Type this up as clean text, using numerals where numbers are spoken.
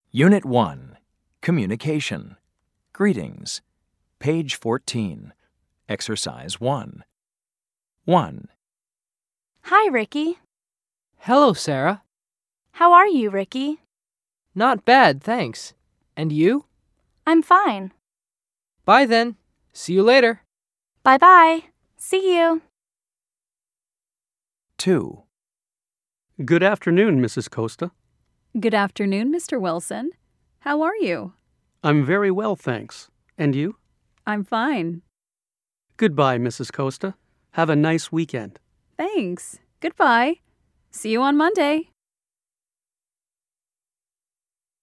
Unit 1, Communication. Greetings. Page 14. Exercise 1. 1. Hi, Ricky. Hello, Sarah. How are you, Ricky? Not bad, thanks. And you? I'm fine. Bye then. See you later. Bye-bye. See you. 2. Good afternoon, Mrs. Costa. Good afternoon, Mr. Wilson. How are you? I'm very well, thanks. And you? I'm fine. Goodbye, Mrs. Costa. Have a nice weekend. Thanks. Goodbye. See you on Monday.